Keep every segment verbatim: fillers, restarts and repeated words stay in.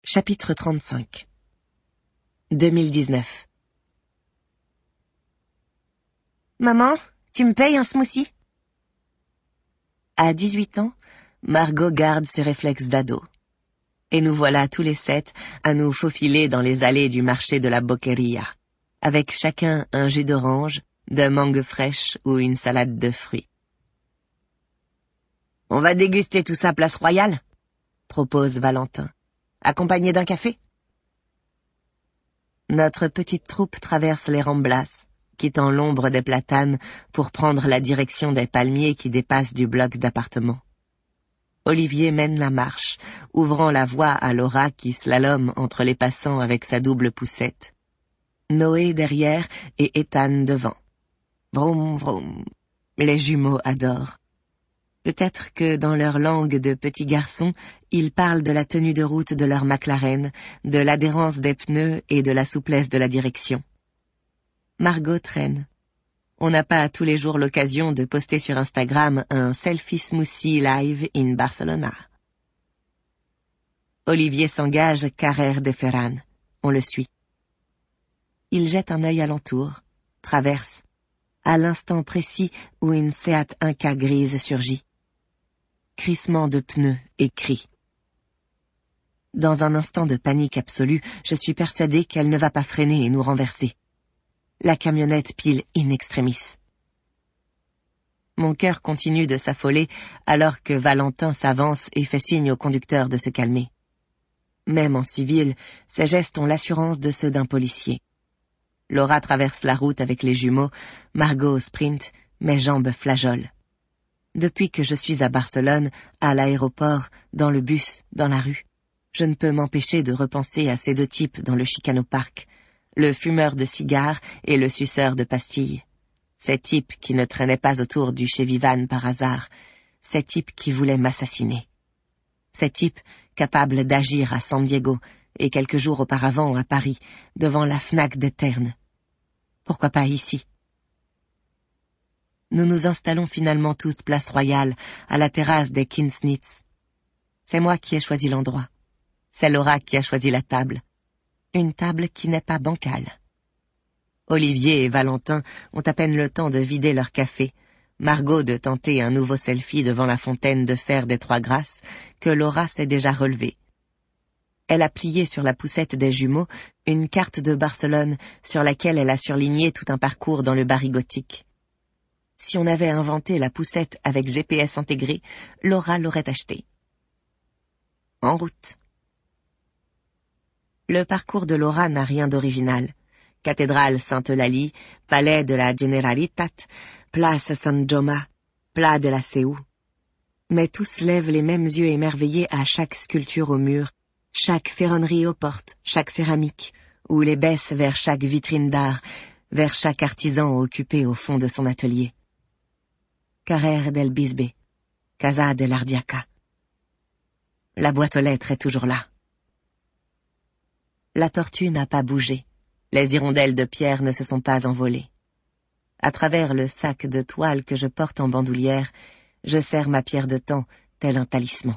Chapitre trente-cinq. deux mille dix-neuf. Maman, tu me payes un smoothie? À dix-huit ans, Margot garde ses réflexes d'ado. Et nous voilà tous les sept à nous faufiler dans les allées du marché de la Boqueria, avec chacun un jus d'orange, de mangue fraîche ou une salade de fruits. On va déguster tout ça place Royale, propose Valentin, accompagné d'un café. Notre petite troupe traverse les Ramblas, quittant l'ombre des platanes pour prendre la direction des palmiers qui dépassent du bloc d'appartements. Olivier mène la marche, ouvrant la voie à Laura qui slalome entre les passants avec sa double poussette. Noé derrière et Ethan devant. Vroom vroom. Les jumeaux adorent. Peut-être que dans leur langue de petits garçons, ils parlent de la tenue de route de leur McLaren, de l'adhérence des pneus et de la souplesse de la direction. Margot traîne. On n'a pas tous les jours l'occasion de poster sur Instagram un selfie smoothie live in Barcelona. Olivier s'engage Carrer de Ferran. On le suit. Il jette un œil alentour, traverse, à l'instant précis où une Seat Inca grise surgit. Crissement de pneus et cris. Dans un instant de panique absolue, je suis persuadée qu'elle ne va pas freiner et nous renverser. La camionnette pile in extremis. Mon cœur continue de s'affoler alors que Valentin s'avance et fait signe au conducteur de se calmer. Même en civil, ses gestes ont l'assurance de ceux d'un policier. Laura traverse la route avec les jumeaux, Margot au sprint, mes jambes flageolent. Depuis que je suis à Barcelone, à l'aéroport, dans le bus, dans la rue, je ne peux m'empêcher de repenser à ces deux types dans le Chicano-Park, le fumeur de cigares et le suceur de pastilles. Ces types qui ne traînaient pas autour du chez Vivan par hasard, ces types qui voulaient m'assassiner. Ces types capables d'agir à San Diego et quelques jours auparavant à Paris, devant la Fnac de Terne. Pourquoi pas ici? Nous nous installons finalement tous place Royale, à la terrasse des Kinsnitz. C'est moi qui ai choisi l'endroit. C'est Laura qui a choisi la table. Une table qui n'est pas bancale. Olivier et Valentin ont à peine le temps de vider leur café, Margot de tenter un nouveau selfie devant la fontaine de fer des Trois Grâces, que Laura s'est déjà relevée. Elle a plié sur la poussette des jumeaux une carte de Barcelone sur laquelle elle a surligné tout un parcours dans le Barry gothique. Si on avait inventé la poussette avec G P S intégré, Laura l'aurait achetée. En route. Le parcours de Laura n'a rien d'original. Cathédrale Sainte-Eulalie, palais de la Generalitat, place San Joma, plat de la Seu. Mais tous lèvent les mêmes yeux émerveillés à chaque sculpture au mur, chaque ferronnerie aux portes, chaque céramique, ou les baissent vers chaque vitrine d'art, vers chaque artisan occupé au fond de son atelier. Carrer del Bisbe, Casa de l'Ardiaca. La boîte aux lettres est toujours là. La tortue n'a pas bougé. Les hirondelles de pierre ne se sont pas envolées. À travers le sac de toile que je porte en bandoulière, je serre ma pierre de temps, tel un talisman.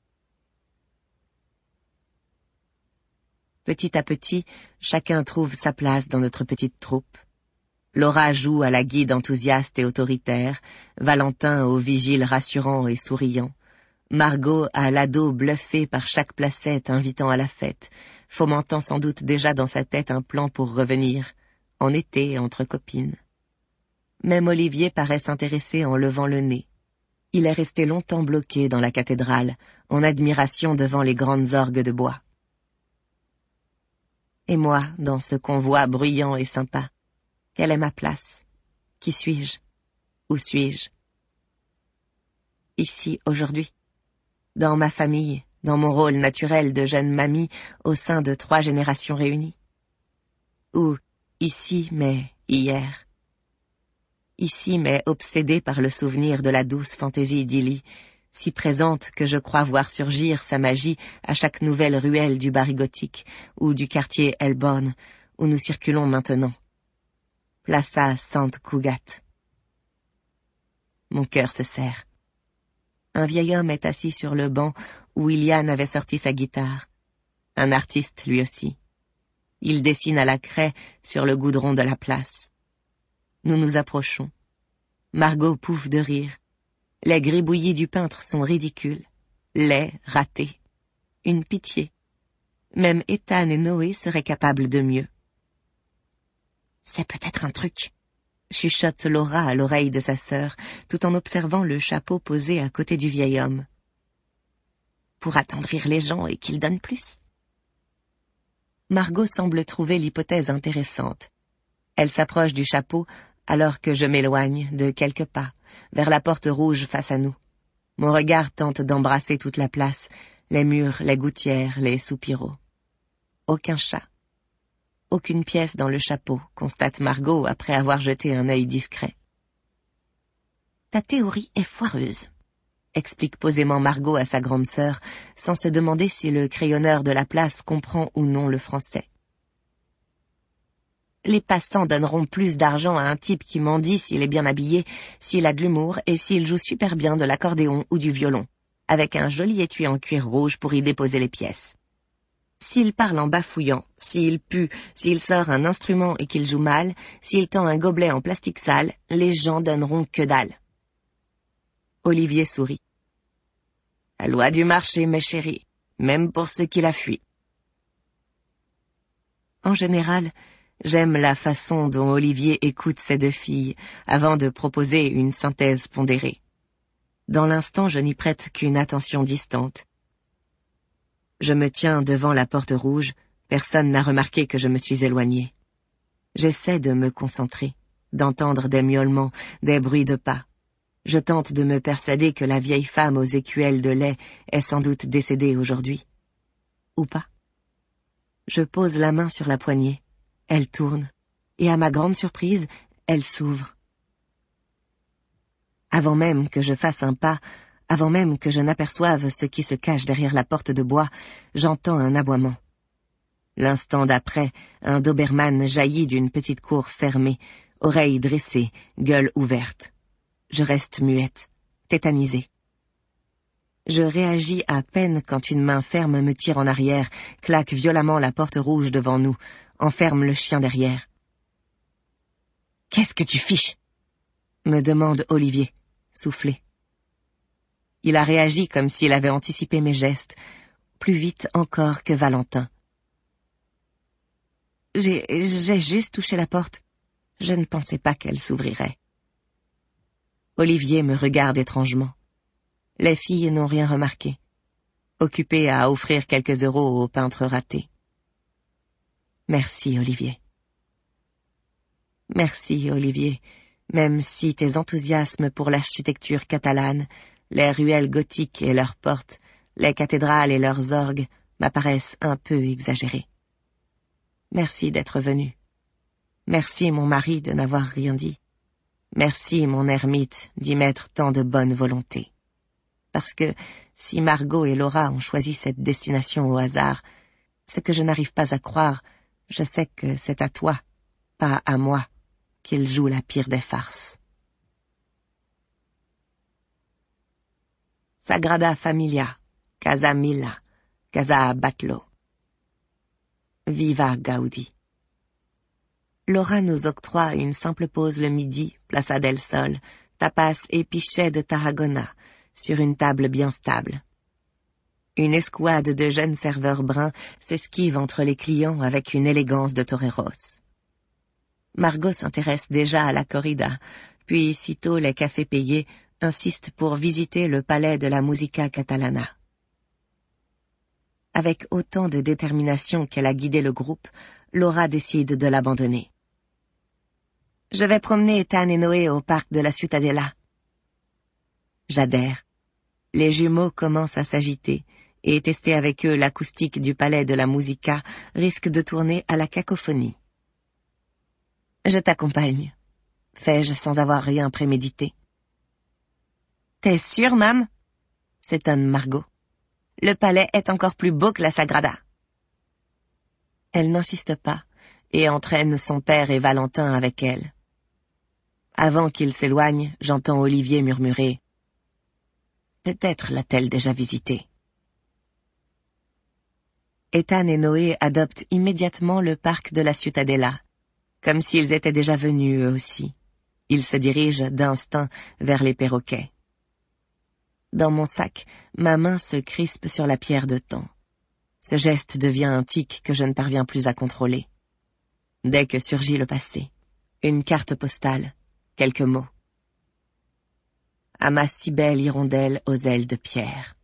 Petit à petit, chacun trouve sa place dans notre petite troupe. Laura joue à la guide enthousiaste et autoritaire, Valentin au vigile rassurant et souriant, Margot à l'ado bluffé par chaque placette invitant à la fête, fomentant sans doute déjà dans sa tête un plan pour revenir, en été entre copines. Même Olivier paraît s'intéresser en levant le nez. Il est resté longtemps bloqué dans la cathédrale, en admiration devant les grandes orgues de bois. Et moi, dans ce convoi bruyant et sympa, quelle est ma place? Qui suis-je? Où suis-je? Ici, aujourd'hui. Dans ma famille, dans mon rôle naturel de jeune mamie au sein de trois générations réunies. Ou ici, mais hier. Ici, mais obsédée par le souvenir de la douce fantaisie d'Illy, si présente que je crois voir surgir sa magie à chaque nouvelle ruelle du Barry gothique ou du quartier Elborn, où nous circulons maintenant. Plaça Sant Cugat. Mon cœur se serre. Un vieil homme est assis sur le banc où Iliane avait sorti sa guitare. Un artiste lui aussi. Il dessine à la craie sur le goudron de la place. Nous nous approchons. Margot pouffe de rire. Les gribouillis du peintre sont ridicules. Laids, ratés. Une pitié. Même Ethan et Noé seraient capables de mieux. C'est peut-être un truc, chuchote Laura à l'oreille de sa sœur, tout en observant le chapeau posé à côté du vieil homme. Pour attendrir les gens et qu'ils donnent plus. Margot semble trouver l'hypothèse intéressante. Elle s'approche du chapeau alors que je m'éloigne de quelques pas, vers la porte rouge face à nous. Mon regard tente d'embrasser toute la place, les murs, les gouttières, les soupiraux. Aucun chat. Aucune pièce dans le chapeau, constate Margot après avoir jeté un œil discret. Ta théorie est foireuse, explique posément Margot à sa grande sœur, sans se demander si le crayonneur de la place comprend ou non le français. Les passants donneront plus d'argent à un type qui mendie s'il est bien habillé, s'il a de l'humour et s'il joue super bien de l'accordéon ou du violon, avec un joli étui en cuir rouge pour y déposer les pièces. S'il parle en bafouillant, s'il pue, s'il sort un instrument et qu'il joue mal, s'il tend un gobelet en plastique sale, les gens donneront que dalle. Olivier sourit. La loi du marché, mes chéris, même pour ceux qui la fuient. En général, j'aime la façon dont Olivier écoute ses deux filles avant de proposer une synthèse pondérée. Dans l'instant, je n'y prête qu'une attention distante. Je me tiens devant la porte rouge, personne n'a remarqué que je me suis éloigné. J'essaie de me concentrer, d'entendre des miaulements, des bruits de pas. Je tente de me persuader que la vieille femme aux écuelles de lait est sans doute décédée aujourd'hui. Ou pas. Je pose la main sur la poignée, elle tourne, et à ma grande surprise, elle s'ouvre. Avant même que je fasse un pas, avant même que je n'aperçoive ce qui se cache derrière la porte de bois, j'entends un aboiement. L'instant d'après, un doberman jaillit d'une petite cour fermée, oreilles dressées, gueule ouverte. Je reste muette, tétanisée. Je réagis à peine quand une main ferme me tire en arrière, claque violemment la porte rouge devant nous, enferme le chien derrière. « Qu'est-ce que tu fiches ?» me demande Olivier, soufflé. Il a réagi comme s'il avait anticipé mes gestes, plus vite encore que Valentin. J'ai, j'ai juste touché la porte. Je ne pensais pas qu'elle s'ouvrirait. Olivier me regarde étrangement. Les filles n'ont rien remarqué, occupées à offrir quelques euros au peintre raté. Merci, Olivier. Merci, Olivier, même si tes enthousiasmes pour l'architecture catalane, les ruelles gothiques et leurs portes, les cathédrales et leurs orgues m'apparaissent un peu exagérés. Merci d'être venu. Merci, mon mari, de n'avoir rien dit. Merci, mon ermite, d'y mettre tant de bonne volonté. Parce que, si Margot et Laura ont choisi cette destination au hasard, ce que je n'arrive pas à croire, je sais que c'est à toi, pas à moi, qu'ils jouent la pire des farces. Sagrada Familia, Casa Milla, Casa Batlló. Viva Gaudí. Laura nous octroie une simple pause le midi, Plaza del Sol, tapas et pichets de Tarragona, sur une table bien stable. Une escouade de jeunes serveurs bruns s'esquive entre les clients avec une élégance de toreros. Margot s'intéresse déjà à la corrida, puis sitôt les cafés payés, insiste pour visiter le palais de la Musica Catalana. Avec autant de détermination qu'elle a guidé le groupe, Laura décide de l'abandonner. Je vais promener Ethan et Noé au parc de la Ciutadella. J'adhère. Les jumeaux commencent à s'agiter, et tester avec eux l'acoustique du palais de la Musica risque de tourner à la cacophonie. Je t'accompagne, fais-je sans avoir rien prémédité. T'es sûre, Mam? S'étonne Margot. Le palais est encore plus beau que la Sagrada. Elle n'insiste pas et entraîne son père et Valentin avec elle. Avant qu'ils s'éloignent, j'entends Olivier murmurer « Peut-être l'a-t-elle déjà visité ?» Ethan et Noé adoptent immédiatement le parc de la Ciutadella, comme s'ils étaient déjà venus eux aussi. Ils se dirigent d'instinct vers les perroquets. Dans mon sac, ma main se crispe sur la pierre de temps. Ce geste devient un tic que je ne parviens plus à contrôler. Dès que surgit le passé, une carte postale, quelques mots. À ma si belle hirondelle aux ailes de pierre.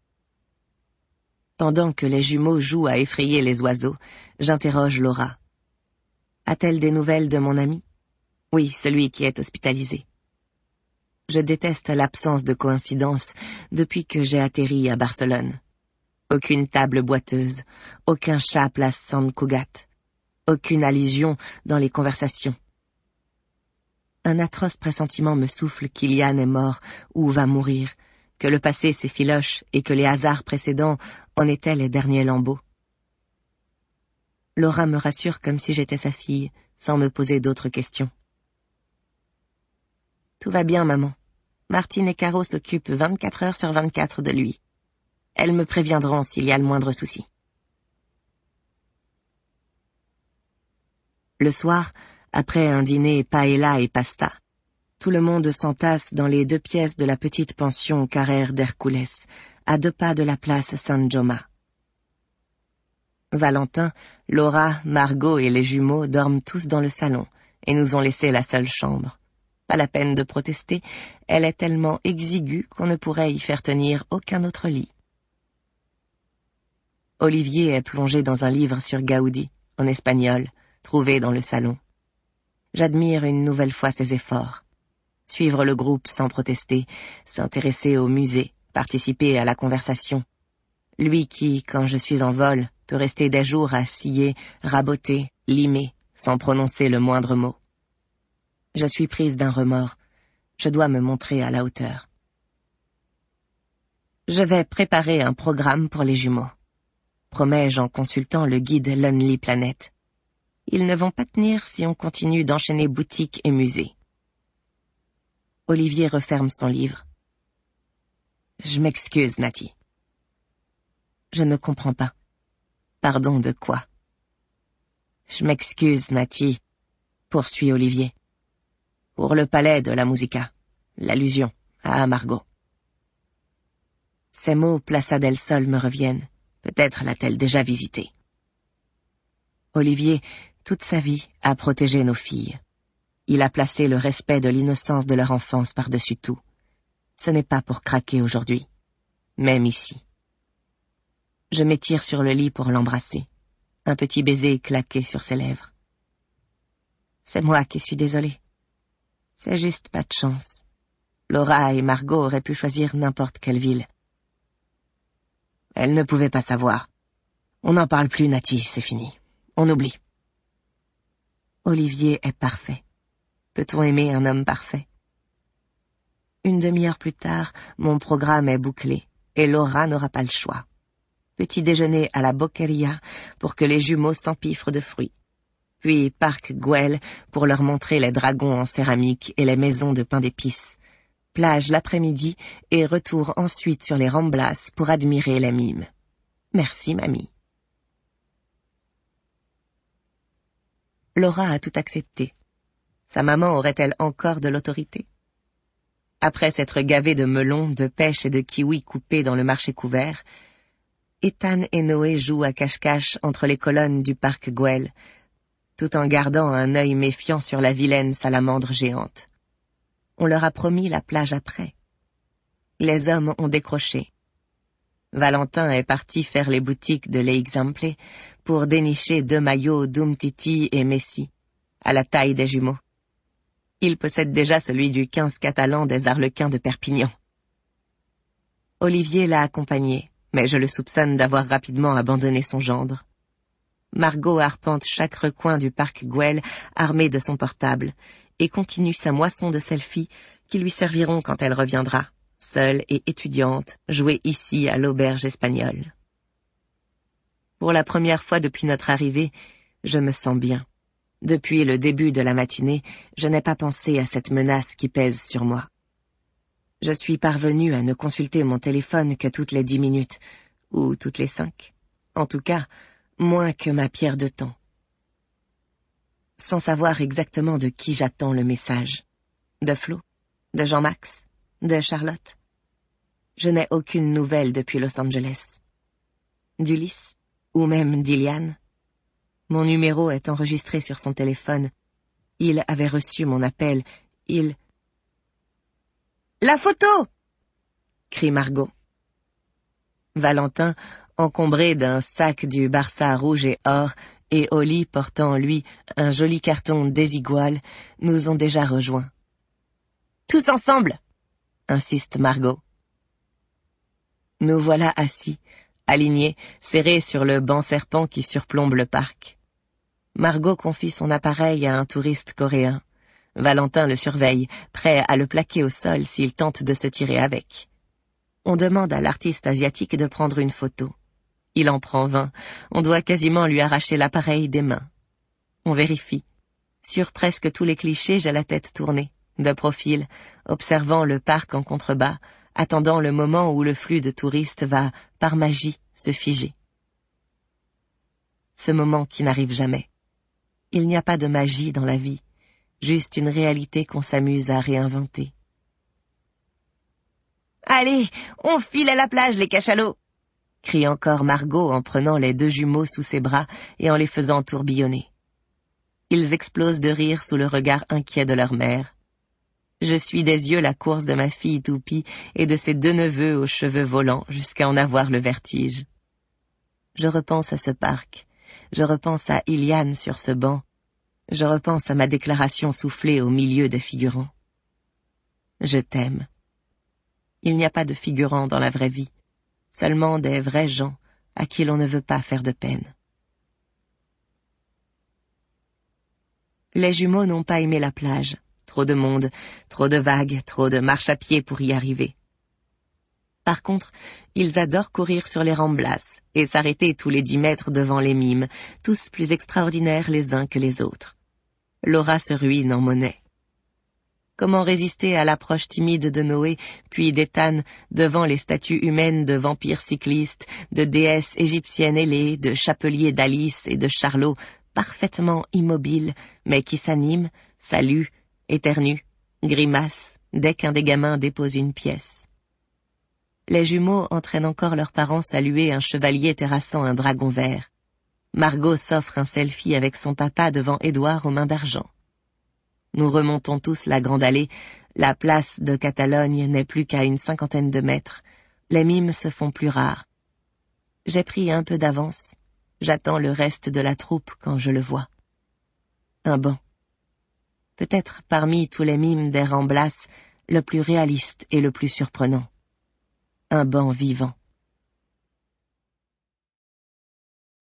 Pendant que les jumeaux jouent à effrayer les oiseaux, j'interroge Laura. A-t-elle des nouvelles de mon ami? Oui, celui qui est hospitalisé. Je déteste l'absence de coïncidence depuis que j'ai atterri à Barcelone. Aucune table boiteuse, aucun chat place Sant Cugat, aucune allusion dans les conversations. Un atroce pressentiment me souffle qu'Iliane est mort ou va mourir, que le passé s'effiloche et que les hasards précédents en étaient les derniers lambeaux. Laura me rassure comme si j'étais sa fille, sans me poser d'autres questions. Tout va bien, maman. Martine et Caro s'occupent vingt-quatre heures sur vingt-quatre de lui. Elles me préviendront s'il y a le moindre souci. Le soir, après un dîner paella et pasta, tout le monde s'entasse dans les deux pièces de la petite pension Carrère d'Hercules, à deux pas de la place San Joma. Valentin, Laura, Margot et les jumeaux dorment tous dans le salon et nous ont laissé la seule chambre. Pas la peine de protester, elle est tellement exiguë qu'on ne pourrait y faire tenir aucun autre lit. Olivier est plongé dans un livre sur Gaudi, en espagnol, trouvé dans le salon. J'admire une nouvelle fois ses efforts. Suivre le groupe sans protester, s'intéresser au musée, participer à la conversation. Lui qui, quand je suis en vol, peut rester des jours à scier, raboter, limer, sans prononcer le moindre mot. Je suis prise d'un remords. Je dois me montrer à la hauteur. Je vais préparer un programme pour les jumeaux. Promets-je en consultant le guide Lonely Planet. Ils ne vont pas tenir si on continue d'enchaîner boutiques et musées. Olivier referme son livre. Je m'excuse, Nati. Je ne comprends pas. Pardon de quoi? Je m'excuse, Nati, poursuit Olivier. Pour le palais de la musica, l'allusion à Margot. Ces mots Plaza del Sol me reviennent. Peut-être l'a-t-elle déjà visité. Olivier, toute sa vie, a protégé nos filles. Il a placé le respect de l'innocence de leur enfance par-dessus tout. Ce n'est pas pour craquer aujourd'hui, même ici. Je m'étire sur le lit pour l'embrasser, un petit baiser claqué sur ses lèvres. C'est moi qui suis désolée. C'est juste pas de chance. Laura et Margot auraient pu choisir n'importe quelle ville. Elles ne pouvaient pas savoir. On n'en parle plus, Nati, c'est fini. On oublie. Olivier est parfait. Peut-on aimer un homme parfait? Une demi-heure plus tard, mon programme est bouclé, et Laura n'aura pas le choix. Petit déjeuner à la Boqueria pour que les jumeaux s'empiffrent de fruits. Puis Parc Güell pour leur montrer les dragons en céramique et les maisons de pain d'épices. Plage l'après-midi et retour ensuite sur les Ramblas pour admirer les mimes. Merci, mamie. Laura a tout accepté. Sa maman aurait-elle encore de l'autorité? Après s'être gavée de melons, de pêches et de kiwis coupés dans le marché couvert, Ethan et Noé jouent à cache-cache entre les colonnes du Parc Güell, tout en gardant un œil méfiant sur la vilaine salamandre géante. On leur a promis la plage après. Les hommes ont décroché. Valentin est parti faire les boutiques de l'Exemple pour dénicher deux maillots d'Umtiti et Messi, à la taille des jumeaux. Il possède déjà celui du quinze catalan des Arlequins de Perpignan. Olivier l'a accompagné, mais je le soupçonne d'avoir rapidement abandonné son gendre. Margot arpente chaque recoin du Parc Güell armée de son portable et continue sa moisson de selfies qui lui serviront quand elle reviendra, seule et étudiante, jouer ici à l'auberge espagnole. Pour la première fois depuis notre arrivée, je me sens bien. Depuis le début de la matinée, je n'ai pas pensé à cette menace qui pèse sur moi. Je suis parvenue à ne consulter mon téléphone que toutes les dix minutes, ou toutes les cinq. En tout cas, moins que ma pierre de temps. Sans savoir exactement de qui j'attends le message. De Flo? De Jean-Max? De Charlotte? Je n'ai aucune nouvelle depuis Los Angeles. D'Ulysse? Ou même d'Iliane? Mon numéro est enregistré sur son téléphone. Il avait reçu mon appel. Il... La photo! Crie Margot. Valentin, encombré d'un sac du Barça rouge et or, et Oli portant, lui, un joli carton désigual, nous ont déjà rejoints. Tous ensemble! Insiste Margot. Nous voilà assis, alignés, serrés sur le banc serpent qui surplombe le parc. Margot confie son appareil à un touriste coréen. Valentin le surveille, prêt à le plaquer au sol s'il tente de se tirer avec. On demande à l'artiste asiatique de prendre une photo. Il en prend vingt. On doit quasiment lui arracher l'appareil des mains. On vérifie. Sur presque tous les clichés, j'ai la tête tournée, de profil, observant le parc en contrebas, attendant le moment où le flux de touristes va, par magie, se figer. Ce moment qui n'arrive jamais. Il n'y a pas de magie dans la vie, juste une réalité qu'on s'amuse à réinventer. « Allez, on file à la plage, les cachalots !» crie encore Margot en prenant les deux jumeaux sous ses bras et en les faisant tourbillonner. Ils explosent de rire sous le regard inquiet de leur mère. Je suis des yeux la course de ma fille Toupie et de ses deux neveux aux cheveux volants jusqu'à en avoir le vertige. Je repense à ce parc, je repense à Iliane sur ce banc, je repense à ma déclaration soufflée au milieu des figurants. Je t'aime. Il n'y a pas de figurants dans la vraie vie, seulement des vrais gens à qui l'on ne veut pas faire de peine. Les jumeaux n'ont pas aimé la plage. Trop de monde, trop de vagues, trop de marche à pied pour y arriver. Par contre, ils adorent courir sur les ramblas et s'arrêter tous les dix mètres devant les mimes, tous plus extraordinaires les uns que les autres. Laura se ruine en monnaie. Comment résister à l'approche timide de Noé, puis d'Ethan, devant les statues humaines de vampires cyclistes, de déesses égyptiennes ailées, de chapeliers d'Alice et de Charlot, parfaitement immobiles, mais qui s'animent, saluent, éternuent, grimacent, dès qu'un des gamins dépose une pièce. Les jumeaux entraînent encore leurs parents saluer un chevalier terrassant un dragon vert. Margot s'offre un selfie avec son papa devant Édouard aux mains d'argent. Nous remontons tous la grande allée. La place de Catalogne n'est plus qu'à une cinquantaine de mètres. Les mimes se font plus rares. J'ai pris un peu d'avance. J'attends le reste de la troupe quand je le vois. Un banc. Peut-être parmi tous les mimes des Ramblas, le plus réaliste et le plus surprenant. Un banc vivant.